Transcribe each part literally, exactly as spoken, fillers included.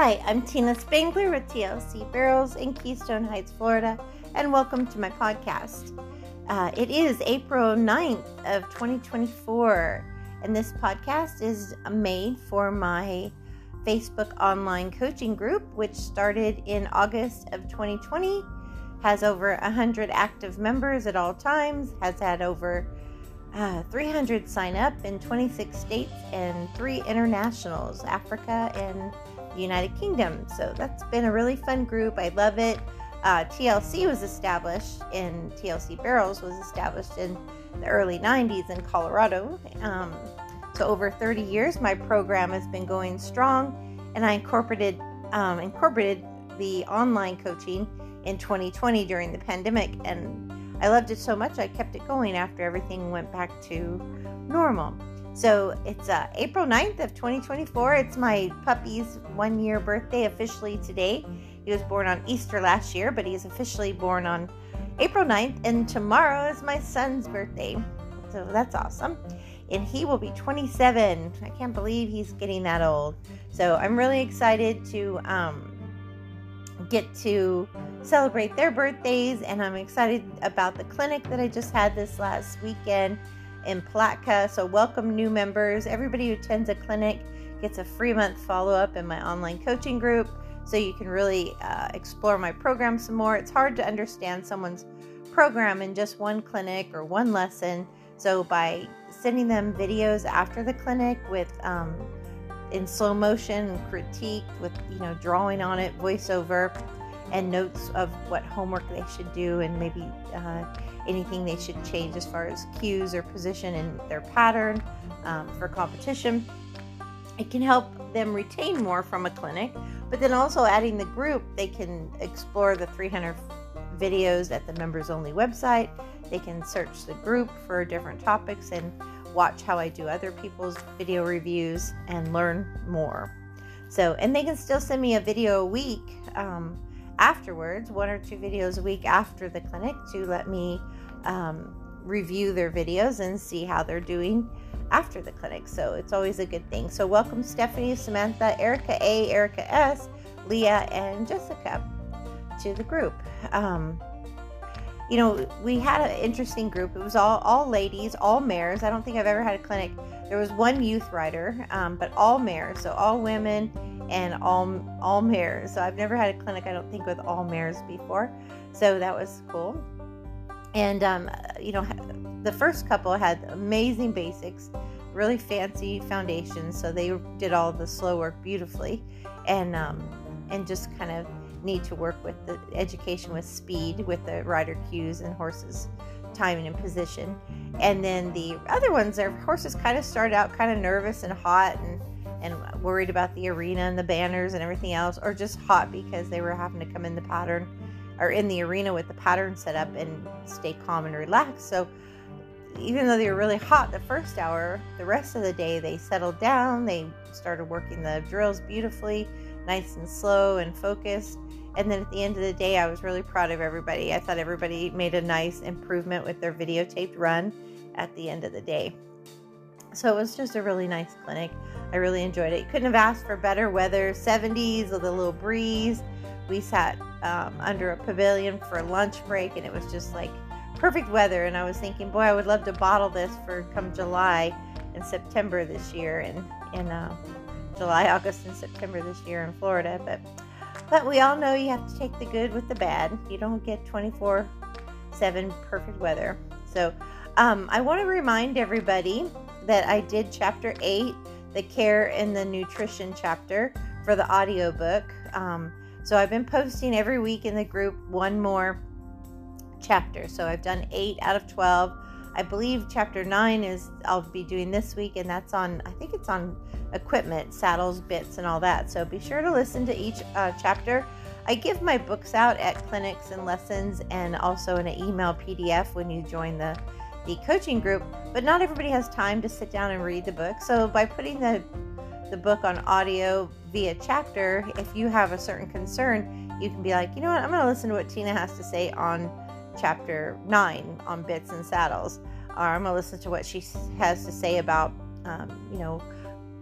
Hi, I'm Tina Spangler with T L C Barrels in Keystone Heights, Florida, and welcome to my podcast. Uh, it is April ninth of twenty twenty-four, and this podcast is made for my Facebook online coaching group, which started in August of twenty twenty, has over one hundred active members at all times, has had over uh, three hundred sign up in twenty-six states and three internationals, Africa and United Kingdom. So that's been a really fun group. I love it. Uh, T L C was established in T L C Barrels was established in the early nineties in Colorado. Um, so over thirty years, my program has been going strong, and I incorporated um, incorporated the online coaching in twenty twenty during the pandemic, and I loved it so much I kept it going after everything went back to normal. So it's uh, April ninth of twenty twenty-four. It's my puppy's one year birthday officially today. He was born on Easter last year, but he's officially born on April ninth. And tomorrow is my son's birthday. So that's awesome. And he will be twenty-seven. I can't believe he's getting that old. So I'm really excited to um, get to celebrate their birthdays. And I'm excited about the clinic that I just had this last weekend in Palatka. So welcome new members. Everybody who attends a clinic gets a free month follow-up in my online coaching group, so you can really uh, explore my program some more. It's hard to understand someone's program in just one clinic or one lesson. So by sending them videos after the clinic with um, in slow motion and critique with, you know, drawing on it, voiceover, and notes of what homework they should do and maybe uh, anything they should change as far as cues or position in their pattern um, for competition. It can help them retain more from a clinic, but then also adding the group, they can explore the three hundred videos at the members only website. They can search the group for different topics and watch how I do other people's video reviews and learn more. So, and they can still send me a video a week um, afterwards, one or two videos a week after the clinic, to let me um, review their videos and see how they're doing after the clinic. So it's always a good thing. So welcome Stephanie, Samantha, Erica A, Erica S, Leah, and Jessica to the group. Um, you know, we had an interesting group. It was all, all ladies, all mares. I don't think I've ever had a clinic. There was one youth rider, um, but all mares. So all women and all, all mares. So I've never had a clinic, I don't think, with all mares before. So that was cool. And, um, you know, the first couple had amazing basics, really fancy foundations. So they did all the slow work beautifully, and um, and just kind of need to work with the education with speed, with the rider cues and horses timing and position. And then the other ones, their horses kind of started out kind of nervous and hot and, and worried about the arena and the banners and everything else, or just hot because they were having to come in the pattern or in the arena with the pattern set up and stay calm and relaxed. So even though they were really hot the first hour, the rest of the day they settled down. They started working the drills beautifully, nice and slow and focused. And then at the end of the day, I was really proud of everybody. I thought everybody made a nice improvement with their videotaped run at the end of the day. So it was just a really nice clinic. I really enjoyed it. You couldn't have asked for better weather. seventies with a little breeze. We sat um, under a pavilion for a lunch break, and it was just like perfect weather. And I was thinking, boy, I would love to bottle this for come July and September this year, and in uh, July, August, and September this year in Florida. But but we all know you have to take the good with the bad. You don't get twenty-four seven perfect weather. So um, I want to remind everybody that I did chapter eight, the care and the nutrition chapter, for the audiobook. Um, so I've been posting every week in the group one more chapter. So I've done eight out of twelve. I believe chapter nine is I'll be doing this week, and that's on, I think it's on equipment, saddles, bits, and all that. So be sure to listen to each uh, chapter. I give my books out at clinics and lessons, and also in an email P D F when you join the the coaching group, but not everybody has time to sit down and read the book. So by putting the the book on audio via chapter, if you have a certain concern, you can be like, you know what, I'm going to listen to what Tina has to say on chapter nine on bits and saddles, or I'm going to listen to what she has to say about, um, you know,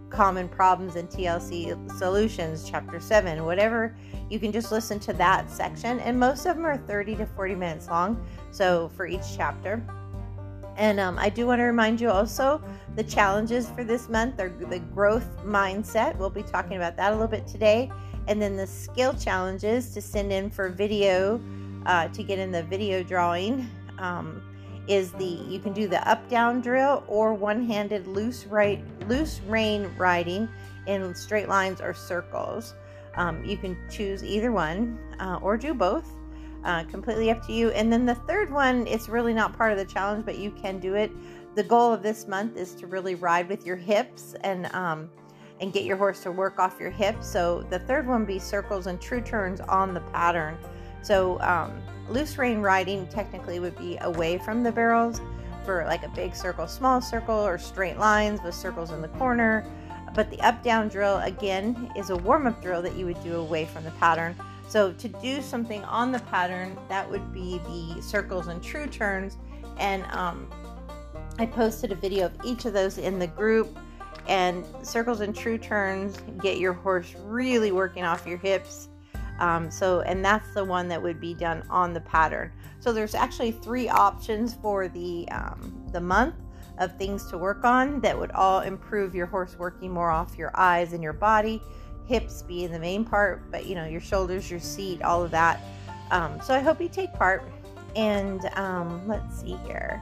common problems in T L C solutions, chapter seven, whatever. You can just listen to that section, and most of them are thirty to forty minutes long, so for each chapter. And um, I do want to remind you also the challenges for this month are the growth mindset. We'll be talking about that a little bit today. And then the skill challenges to send in for video, uh, to get in the video drawing, um, is the, you can do the up down drill or one-handed loose right, loose rein riding in straight lines or circles. Um, you can choose either one uh, or do both. Uh, completely up to you. And then the third one, it's really not part of the challenge, but you can do it. The goal of this month is to really ride with your hips and um, and get your horse to work off your hips. So the third one be circles and true turns on the pattern. So um, loose rein riding technically would be away from the barrels for like a big circle, small circle, or straight lines with circles in the corner. But the up down drill again is a warm-up drill that you would do away from the pattern. So to do something on the pattern, that would be the circles and true turns. And um, I posted a video of each of those in the group. And circles and true turns get your horse really working off your hips. Um, so, and that's the one that would be done on the pattern. So there's actually three options for the um, the month of things to work on that would all improve your horse working more off your eyes and your body. Hips being the main part, but you know, your shoulders, your seat, all of that. Um, so I hope you take part. And um, let's see here.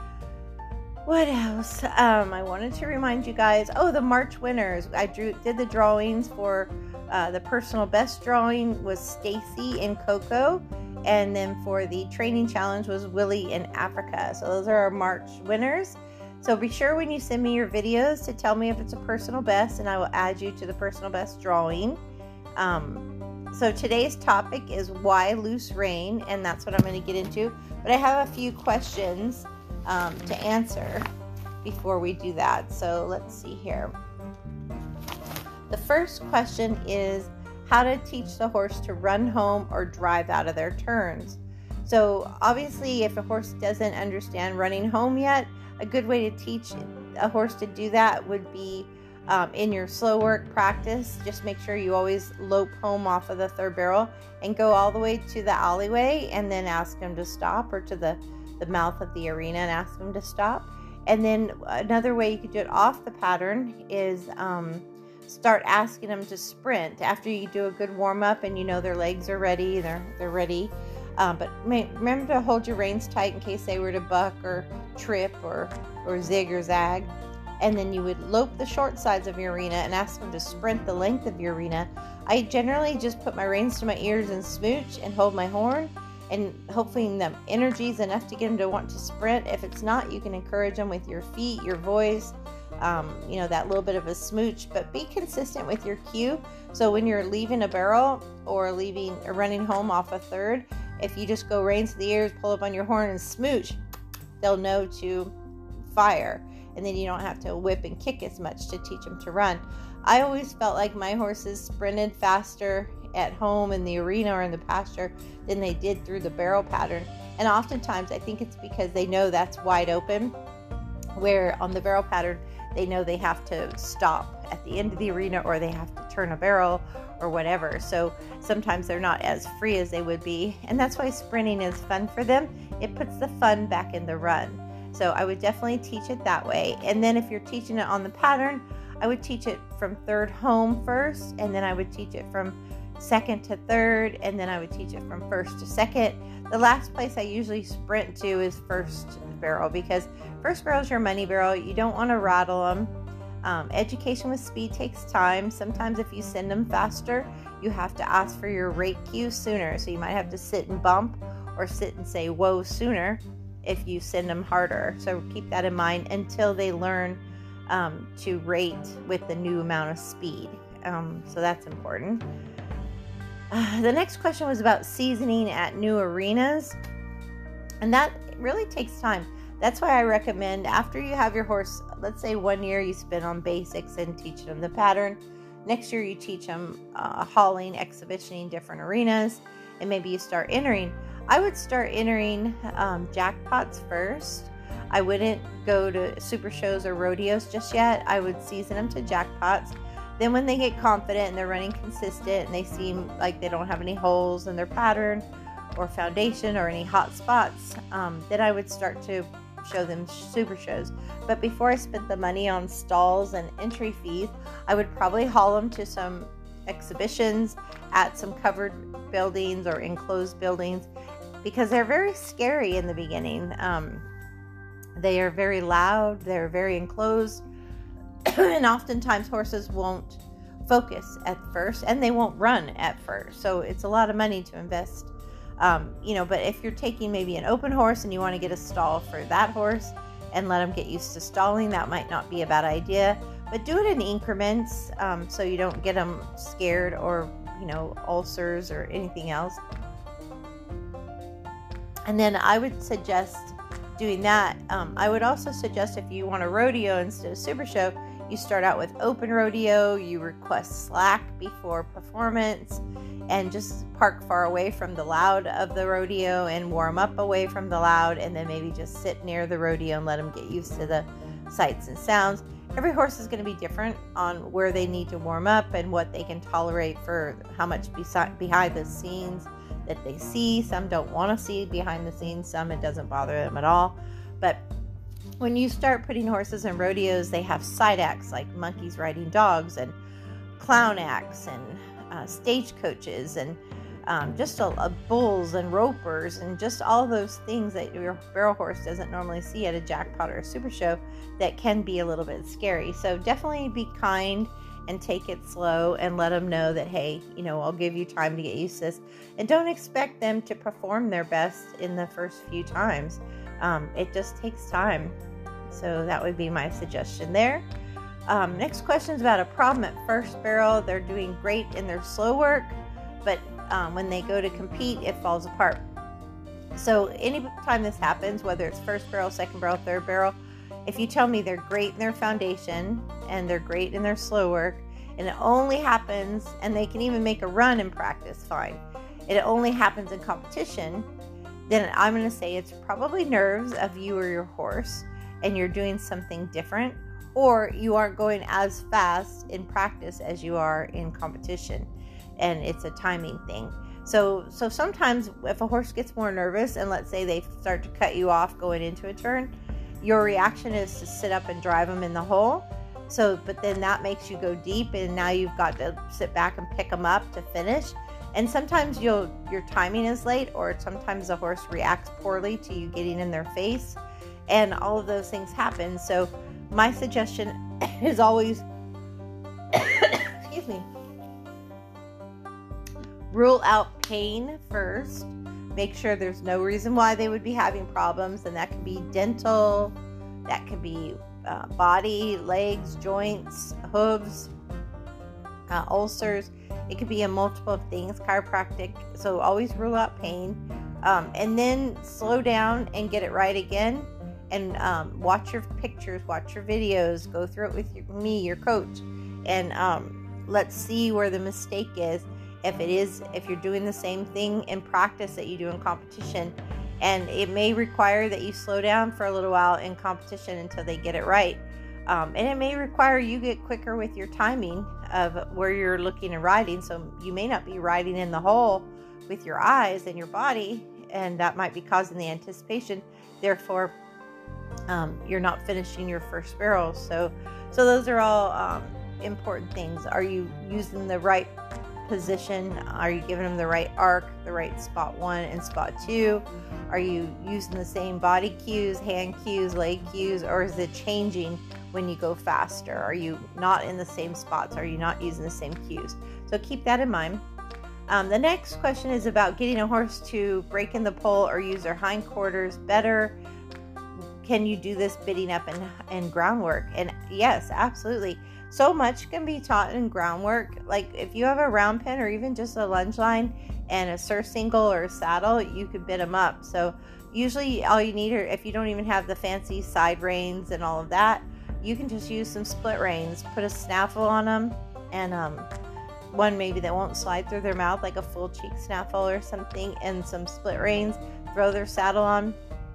What else? Um, I wanted to remind you guys, oh, the March winners. I drew did the drawings for uh, the personal best drawing was Stacy and Coco. And then for the training challenge was Willie in Africa. So those are our March winners. So be sure when you send me your videos to tell me if it's a personal best, and I will add you to the personal best drawing. Um, so today's topic is why loose rein, and that's what I'm going to get into. But I have a few questions um, to answer before we do that. So let's see here. The first question is how to teach the horse to run home or drive out of their turns. So obviously, if a horse doesn't understand running home yet, a good way to teach a horse to do that would be um, in your slow work practice. Just make sure you always lope home off of the third barrel and go all the way to the alleyway and then ask him to stop, or to the, the mouth of the arena and ask him to stop. And then another way you could do it off the pattern is um, start asking them to sprint after you do a good warm up and you know their legs are ready, they're, they're ready. Um, but may, remember to hold your reins tight in case they were to buck or trip or, or zig or zag. And then you would lope the short sides of your arena and ask them to sprint the length of your arena. I generally just put my reins to my ears and smooch and hold my horn, and hopefully the energy is enough to get them to want to sprint. If it's not, you can encourage them with your feet, your voice, um, you know, that little bit of a smooch, but be consistent with your cue. So when you're leaving a barrel or leaving or running home off a third, if you just go reins to the ears, pull up on your horn and smooch, they'll know to fire. And then you don't have to whip and kick as much to teach them to run. I always felt like my horses sprinted faster at home in the arena or in the pasture than they did through the barrel pattern. And oftentimes I think it's because they know that's wide open, where on the barrel pattern, they know they have to stop at the end of the arena or they have to turn a barrel or whatever. So sometimes they're not as free as they would be. And that's why sprinting is fun for them. It puts the fun back in the run. So I would definitely teach it that way. And then if you're teaching it on the pattern, I would teach it from third home first, and then I would teach it from second to third, and then I would teach it from first to second. The last place I usually sprint to is first barrel, because first barrel is your money barrel. You don't want to rattle them. Um, education with speed takes time. Sometimes if you send them faster, you have to ask for your rate cue sooner. So you might have to sit and bump or sit and say whoa sooner if you send them harder. So keep that in mind until they learn um, to rate with the new amount of speed. Um, so that's important. Uh, the next question was about seasoning at new arenas. And that really takes time. That's why I recommend after you have your horse, let's say one year you spend on basics and teach them the pattern. Next year you teach them uh, hauling, exhibitioning different arenas, and maybe you start entering. I would start entering um, jackpots first. I wouldn't go to super shows or rodeos just yet. I would season them to jackpots. Then when they get confident and they're running consistent and they seem like they don't have any holes in their pattern or foundation or any hot spots, um, then I would start to show them super shows. But before I spent the money on stalls and entry fees, I would probably haul them to some exhibitions at some covered buildings or enclosed buildings, because they're very scary in the beginning. Um, they are very loud, they're very enclosed, and oftentimes horses won't focus at first and they won't run at first. So it's a lot of money to invest. Um, you know, but if you're taking maybe an open horse and you want to get a stall for that horse and let them get used to stalling, that might not be a bad idea. But do it in increments, um, so you don't get them scared or, you know, ulcers or anything else. And then I would suggest doing that. Um, I would also suggest, if you want a rodeo instead of super show, you start out with open rodeo, you request slack before performance, and just park far away from the loud of the rodeo and warm up away from the loud, and then maybe just sit near the rodeo and let them get used to the sights and sounds. Every horse is going to be different on where they need to warm up and what they can tolerate for how much besi- behind the scenes that they see. Some don't want to see behind the scenes, some it doesn't bother them at all. But when you start putting horses in rodeos, they have side acts like monkeys riding dogs and clown acts and uh, stagecoaches and um, just a, a bulls and ropers and just all those things that your barrel horse doesn't normally see at a jackpot or a super show that can be a little bit scary. So definitely be kind and take it slow and let them know that, hey, you know, I'll give you time to get used to this. And don't expect them to perform their best in the first few times. Um, it just takes time. So that would be my suggestion there. Um, next question is about a problem at first barrel. They're doing great in their slow work, but um, when they go to compete, it falls apart. So anytime this happens, whether it's first barrel, second barrel, third barrel, if you tell me they're great in their foundation and they're great in their slow work, and it only happens, and they can even make a run in practice fine, it only happens in competition, then I'm going to say it's probably nerves of you or your horse, and you're doing something different, or you aren't going as fast in practice as you are in competition, and it's a timing thing. So so sometimes if a horse gets more nervous, and let's say they start to cut you off going into a turn, your reaction is to sit up and drive them in the hole. So, but then that makes you go deep, and now you've got to sit back and pick them up to finish. And sometimes you'll your timing is late, or sometimes the horse reacts poorly to you getting in their face, and all of those things happen. So my suggestion is always, excuse me, rule out pain first. Make sure there's no reason why they would be having problems, and that can be dental, that can be uh, body, legs, joints, hooves, uh, ulcers. It could be a multiple of things, chiropractic. So always rule out pain, um, and then slow down and get it right again. And um, watch your pictures, watch your videos, go through it with your, me, your coach, and um, let's see where the mistake is. If it is, if you're doing the same thing in practice that you do in competition, and it may require that you slow down for a little while in competition until they get it right. Um, and it may require you get quicker with your timing of where you're looking and riding. So you may not be riding in the hole with your eyes and your body, and that might be causing the anticipation. Therefore, um, you're not finishing your first barrel. So, so those are all um, important things. Are you using the right position? Are you giving them the right arc, the right spot one and spot two? Are you using the same body cues, hand cues, leg cues, or is it changing when you go faster? Are you not in the same spots? Are you not using the same cues? So keep that in mind. Um, the next question is about getting a horse to break in the pole or use their hindquarters better. Can you do this bidding up and, and groundwork? And yes, absolutely. So much can be taught in groundwork. Like if you have a round pen or even just a lunge line and a surcingle or a saddle, you could bid them up. So usually all you need, are if you don't even have the fancy side reins and all of that, you can just use some split reins, put a snaffle on them, and um, one maybe that won't slide through their mouth, like a full cheek snaffle or something, and some split reins, throw their saddle on,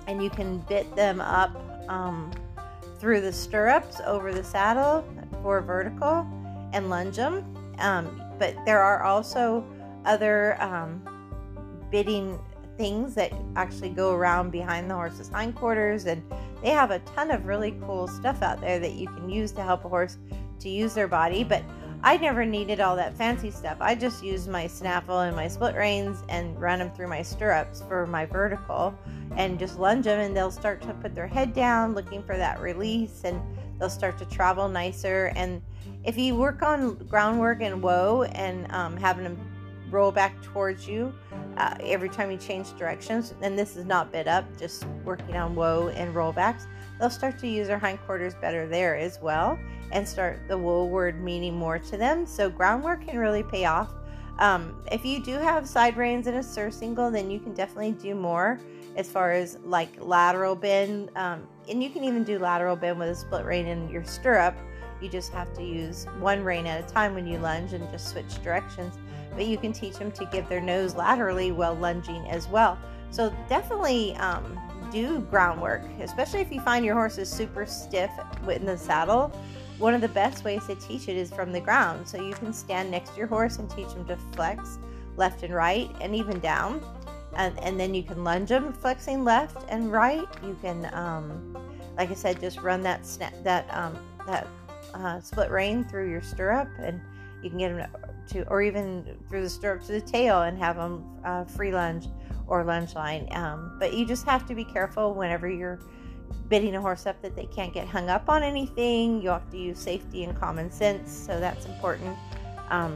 and you can bit them up um, through the stirrups over the saddle for vertical and lunge them. Um, but there are also other um, bitting things that actually go around behind the horse's hindquarters, and they have a ton of really cool stuff out there that you can use to help a horse to use their body. But I never needed all that fancy stuff. I just used my snaffle and my split reins and run them through my stirrups for my vertical and just lunge them, and they'll start to put their head down looking for that release, and they'll start to travel nicer. And if you work on groundwork and whoa and um, having them roll back towards you uh, every time you change directions, and this is not bit up, just working on whoa and rollbacks, they'll start to use their hindquarters better there as well and start the whoa word meaning more to them. So groundwork can really pay off. Um, if you do have side reins and a surcingle, then you can definitely do more as far as like lateral bend, um, and you can even do lateral bend with a split rein in your stirrup. You just have to use one rein at a time when you lunge and just switch directions. But you can teach them to give their nose laterally while lunging as well. So definitely um, do groundwork, especially if you find your horse is super stiff in the saddle. One of the best ways to teach it is from the ground. So you can stand next to your horse and teach them to flex left and right and even down. And, and then you can lunge them flexing left and right. You can, um, like I said, just run that snap, that um, that uh, split rein through your stirrup, and you can get them to, or even through the stirrup to the tail and have them uh, free lunge or lunge line. Um, but you just have to be careful whenever you're bitting a horse up that they can't get hung up on anything. You have to use safety and common sense, so that's important. Um,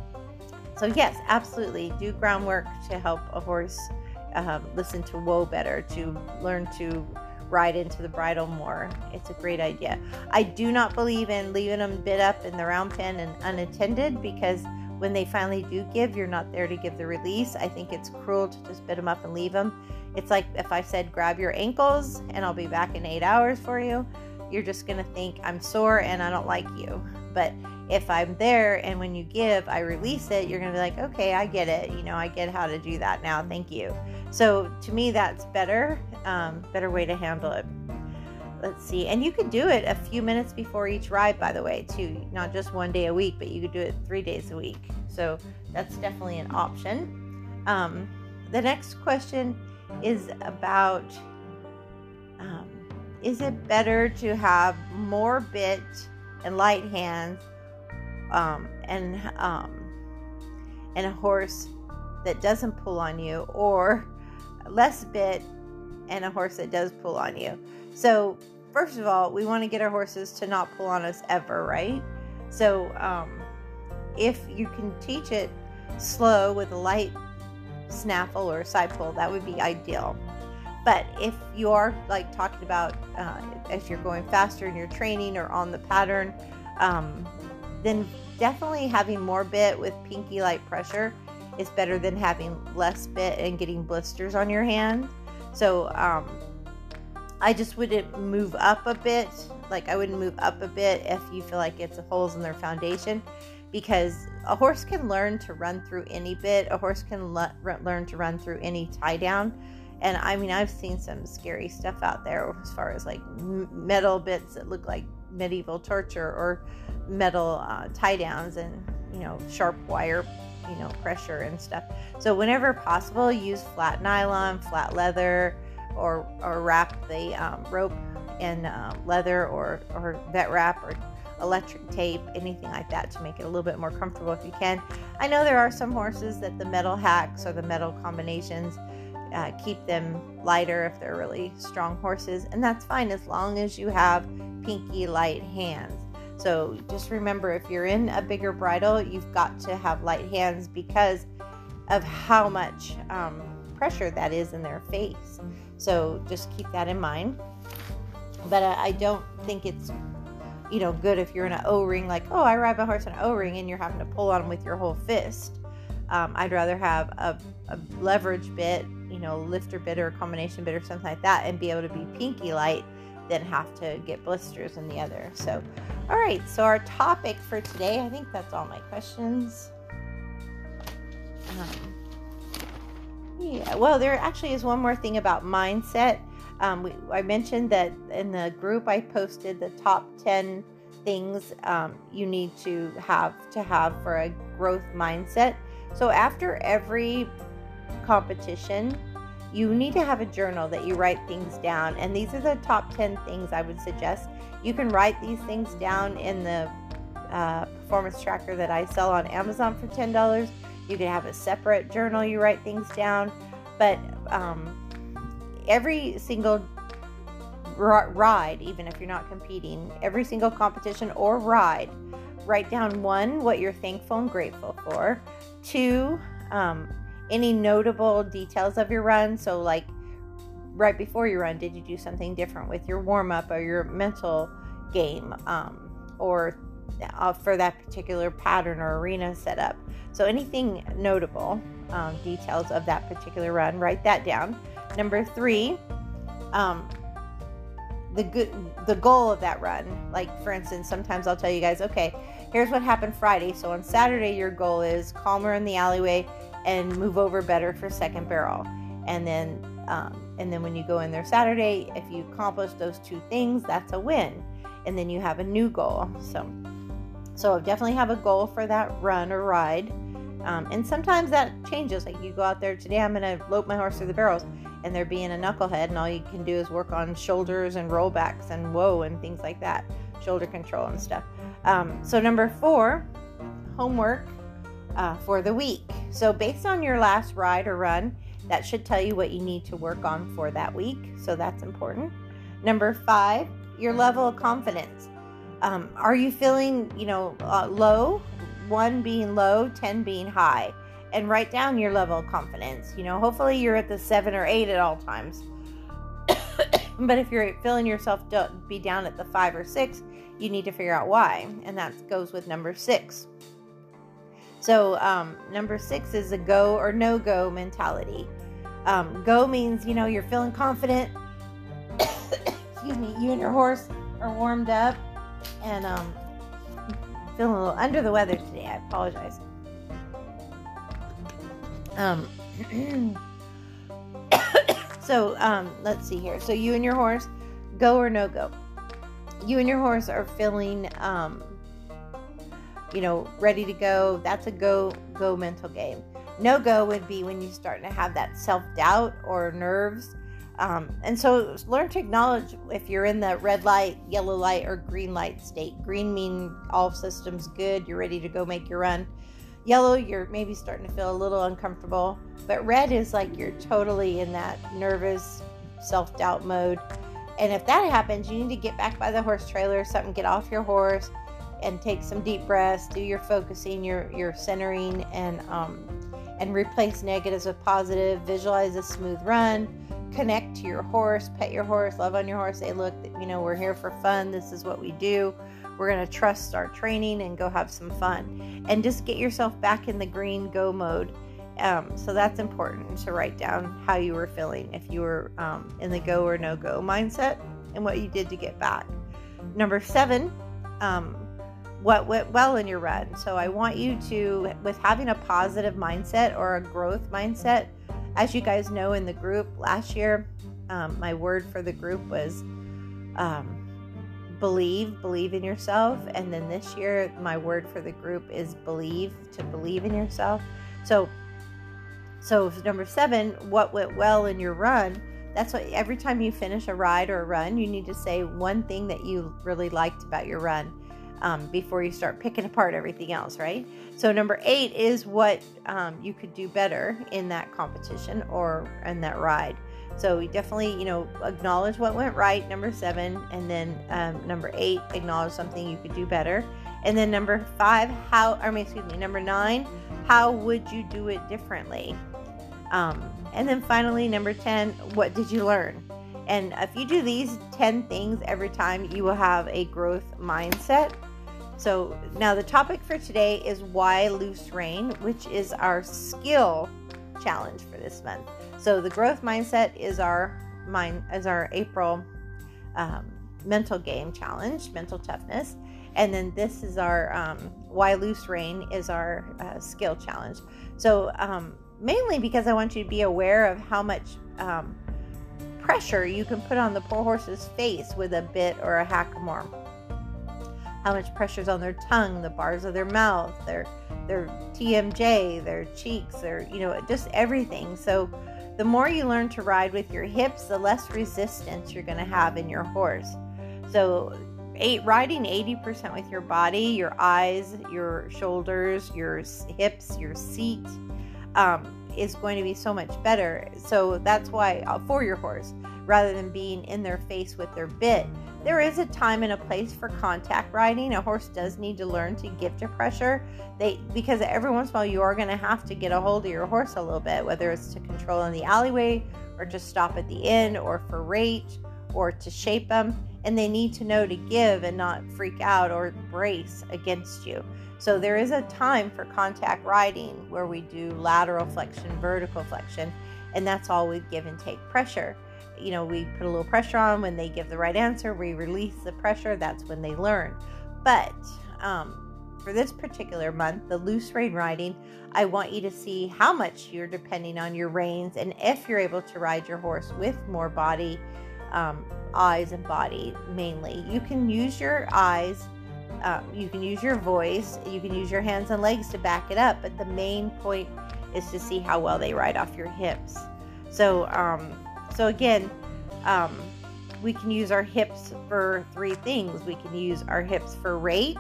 so yes, absolutely, do groundwork to help a horse um, listen to whoa better, to learn to ride into the bridle more. It's a great idea. I do not believe in leaving them bit up in the round pen and unattended, because when they finally do give, you're not there to give the release. I think it's cruel to just bit them up and leave them. It's like if I said, grab your ankles and I'll be back in eight hours for you. You're just going to think I'm sore and I don't like you. But if I'm there and when you give, I release it, you're going to be like, okay, I get it. You know, I get how to do that now. Thank you. So to me, that's better, um, better way to handle it. Let's see. And you could do it a few minutes before each ride, by the way, too. Not just one day a week, but you could do it three days a week. So that's definitely an option. Um, the next question is about, um, is it better to have more bit and light hands um, and um, and a horse that doesn't pull on you, or less bit and a horse that does pull on you? So first of all, we want to get our horses to not pull on us ever, right? So um, if you can teach it slow with a light snaffle or side pull, that would be ideal. But if you are like talking about uh, as you're going faster in your training or on the pattern, um, then definitely having more bit with pinky light pressure is better than having less bit and getting blisters on your hand. So um, I just wouldn't move up a bit. Like I wouldn't move up a bit if you feel like it's holes in their foundation, because a horse can learn to run through any bit. A horse can le- learn to run through any tie down. And I mean, I've seen some scary stuff out there as far as like metal bits that look like medieval torture, or metal uh, tie downs, and, you know, sharp wire, you know, pressure and stuff. So whenever possible, use flat nylon, flat leather, or or wrap the um, rope in uh, leather or, or vet wrap or electric tape, anything like that, to make it a little bit more comfortable if you can. I know there are some horses that the metal hacks or the metal combinations uh, keep them lighter if they're really strong horses, and that's fine as long as you have pinky light hands. So just remember, if you're in a bigger bridle, you've got to have light hands because of how much um, pressure that is in their face. So just keep that in mind. But uh, I don't think it's, you know, good if you're in an O-ring, like, oh, I ride my horse in an O-ring, and you're having to pull on them with your whole fist. Um, I'd rather have a, a leverage bit, you know, lifter bit or a combination bit or something like that, and be able to be pinky light than have to get blisters in the other. So, all right. So our topic for today, I think that's all my questions. Um, yeah. Well, there actually is one more thing about mindset. Um, we, I mentioned that in the group I posted the top ten things um, you need to have to have for a growth mindset. So after every competition, you need to have a journal that you write things down. And these are the top ten things I would suggest. You can write these things down in the uh, performance tracker that I sell on Amazon for ten dollars. You can have a separate journal you write things down. But um, every single ride, even if you're not competing, every single competition or ride, write down one, what you're thankful and grateful for. Two, um, any notable details of your run. So like right before you run, did you do something different with your warm-up or your mental game, um, or uh, for that particular pattern or arena setup? So anything notable, um, details of that particular run, write that down. Number three, um, the good, the goal of that run. Like for instance, sometimes I'll tell you guys, okay, here's what happened Friday. So on Saturday, your goal is calmer in the alleyway and move over better for second barrel. And then, um, and then when you go in there Saturday, if you accomplish those two things, that's a win. And then you have a new goal. So, so definitely have a goal for that run or ride. Um, and sometimes that changes. Like you go out there today, I'm going to lope my horse through the barrels, and they're being a knucklehead, and all you can do is work on shoulders and rollbacks and whoa and things like that, shoulder control and stuff. Um, so number four, homework uh, for the week. So based on your last ride or run, that should tell you what you need to work on for that week. So that's important. Number five, your level of confidence. Um, are you feeling, you know, uh, low? One being low, ten being high. And write down your level of confidence. You know, hopefully you're at the seven or eight at all times. But if you're feeling yourself to be down at the five or six, you need to figure out why. And that goes with number six. So um, number six is a go or no go mentality. Um, go means, you know, you're feeling confident. Excuse me, you and your horse are warmed up and um, feeling a little under the weather today. I apologize. Um, so, um, let's see here. So you and your horse, go or no go. You and your horse are feeling, um, you know, ready to go. That's a go, go mental game. No go would be when you're starting to have that self-doubt or nerves. Um, and so learn to acknowledge if you're in the red light, yellow light, or green light state. Green mean all systems good. You're ready to go make your run. Yellow, you're maybe starting to feel a little uncomfortable, but red is like you're totally in that nervous self-doubt mode. And if that happens, you need to get back by the horse trailer or something, get off your horse and take some deep breaths, do your focusing, your, your centering, and, um, and replace negatives with positive. Visualize a smooth run, connect to your horse, pet your horse, love on your horse, say, look, you know, we're here for fun. This is what we do. We're going to trust our training and go have some fun. And just get yourself back in the green go mode. Um, so that's important to write down how you were feeling if you were um, in the go or no go mindset and what you did to get back. Number seven, um, what went well in your run. So I want you to, with having a positive mindset or a growth mindset, as you guys know in the group last year, um, my word for the group was um, believe, believe in yourself. And then this year, my word for the group is believe, to believe in yourself. So, so number seven, what went well in your run? That's what every time you finish a ride or a run, you need to say one thing that you really liked about your run um, before you start picking apart everything else, right? So number eight is what um, you could do better in that competition or in that ride. So we definitely, you know, acknowledge what went right, number seven. And then um, number eight, acknowledge something you could do better. And then number five, how, I mean, excuse me, number nine, how would you do it differently? Um, and then finally, number ten, what did you learn? And if you do these ten things every time, you will have a growth mindset. So now the topic for today is why loose rein, which is our skill challenge for this month. So the growth mindset is our mind is our April um, mental game challenge, mental toughness, and then this is our um, why loose rein is our uh, skill challenge. So um, mainly because I want you to be aware of how much um, pressure you can put on the poor horse's face with a bit or a hackamore. How much pressure's on their tongue, the bars of their mouth, their their T M J, their cheeks, their, you know, just everything. So the more you learn to ride with your hips, the less resistance you're going to have in your horse. So eight, riding eighty percent with your body, your eyes, your shoulders, your hips, your seat, um, is going to be so much better. So that's why, uh, for your horse, rather than being in their face with their bit, there is a time and a place for contact riding. A horse does need to learn to give to pressure. They, because every once in a while you are going to have to get a hold of your horse a little bit, whether it's to control in the alleyway or to stop at the end or for rate or to shape them. And they need to know to give and not freak out or brace against you. So there is a time for contact riding where we do lateral flexion, vertical flexion, and that's all with give and take pressure. You know, we put a little pressure on when they give the right answer, we release the pressure, that's when they learn. But um, for this particular month, the loose rein riding, I want you to see how much you're depending on your reins and if you're able to ride your horse with more body, um, eyes and body mainly. You can use your eyes, uh, you can use your voice, you can use your hands and legs to back it up, but the main point is to see how well they ride off your hips. So, um, So again, um, we can use our hips for three things. We can use our hips for rate,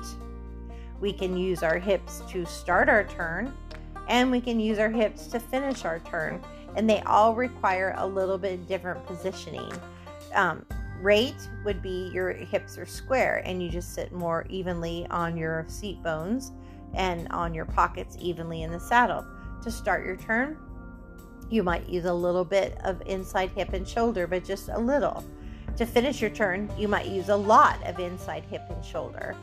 we can use our hips to start our turn, and we can use our hips to finish our turn. And they all require a little bit different positioning. Um, rate would be your hips are square and you just sit more evenly on your seat bones and on your pockets evenly in the saddle. To start your turn, you might use a little bit of inside hip and shoulder, but just a little. To finish your turn, you might use a lot of inside hip and shoulder.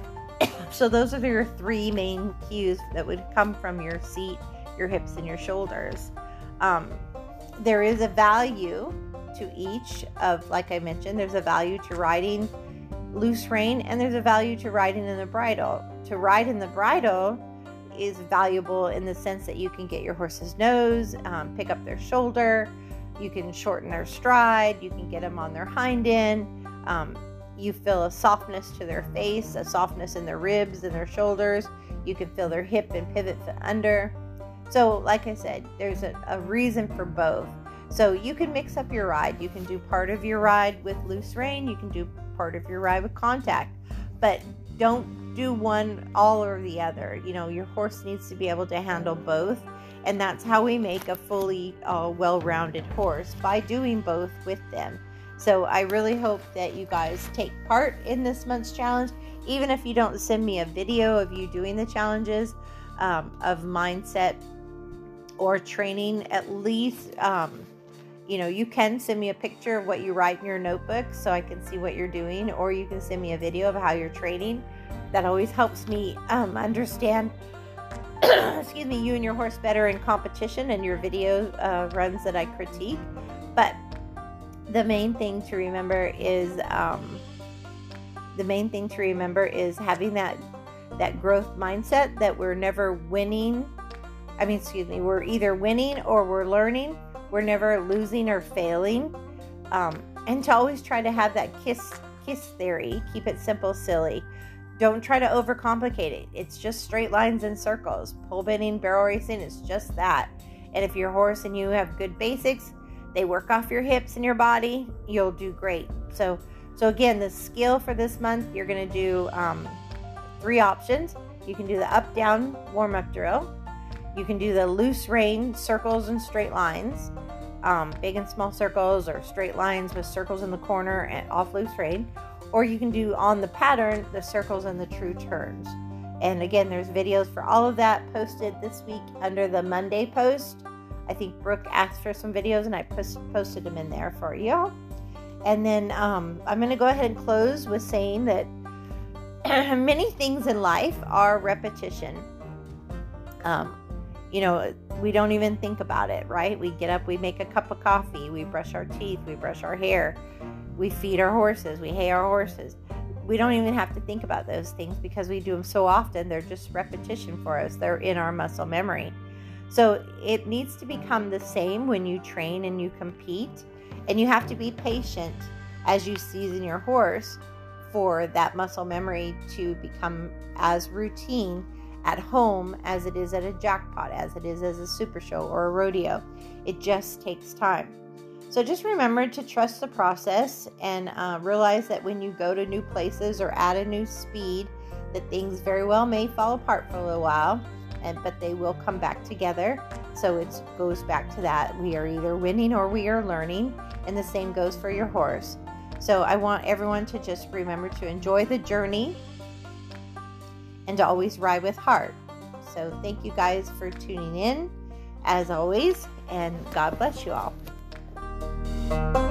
So those are your three main cues that would come from your seat, your hips, and your shoulders. Um, there is a value to each of, like I mentioned, there's a value to riding loose rein, and there's a value to riding in the bridle. To ride in the bridle is valuable in the sense that you can get your horse's nose, um, pick up their shoulder, you can shorten their stride, you can get them on their hind end, um, you feel a softness to their face, a softness in their ribs and their shoulders, you can feel their hip and pivot foot under. So like I said, there's a, a reason for both. So you can mix up your ride. You can do part of your ride with loose rein, you can do part of your ride with contact, but don't do one all or the other. You know, your horse needs to be able to handle both, and that's how we make a fully uh, well-rounded horse, by doing both with them. So I really hope that you guys take part in this month's challenge, even if you don't send me a video of you doing the challenges um, of mindset or training. At least um, you know, you can send me a picture of what you write in your notebook so I can see what you're doing, or you can send me a video of how you're training. That always helps me um, understand excuse me, you and your horse better in competition and your video uh, runs that I critique. But the main thing to remember is um, the main thing to remember is having that that growth mindset, that we're never winning. I mean, excuse me, we're either winning or we're learning. We're never losing or failing. Um, and to always try to have that KISS, KISS theory. Keep it simple, silly. Don't try to overcomplicate it. It's just straight lines and circles. Pole bending, barrel racing is just that. And if your horse and you have good basics, they work off your hips and your body, you'll do great. So, so again, the skill for this month, you're going to do um, three options. You can do the up-down warm-up drill. You can do the loose rein circles and straight lines, um, big and small circles, or straight lines with circles in the corner and off loose rein. Or you can do on the pattern, the circles and the true turns. And again, there's videos for all of that posted this week under the Monday post. I think Brooke asked for some videos and I post, posted them in there for you. And then um, I'm going to go ahead and close with saying that many things in life are repetition. Um, you know, we don't even think about it, right? We get up, we make a cup of coffee, we brush our teeth, we brush our hair, we feed our horses, we hay our horses. We don't even have to think about those things because we do them so often. They're just repetition for us. They're in our muscle memory. So it needs to become the same when you train and you compete. And you have to be patient as you season your horse for that muscle memory to become as routine at home as it is at a jackpot, as it is as a super show or a rodeo. It just takes time. So just remember to trust the process and uh, realize that when you go to new places or at a new speed, that things very well may fall apart for a little while, and but they will come back together. So it goes back to that. We are either winning or we are learning, and the same goes for your horse. So I want everyone to just remember to enjoy the journey and to always ride with heart. So thank you guys for tuning in, as always, and God bless you all.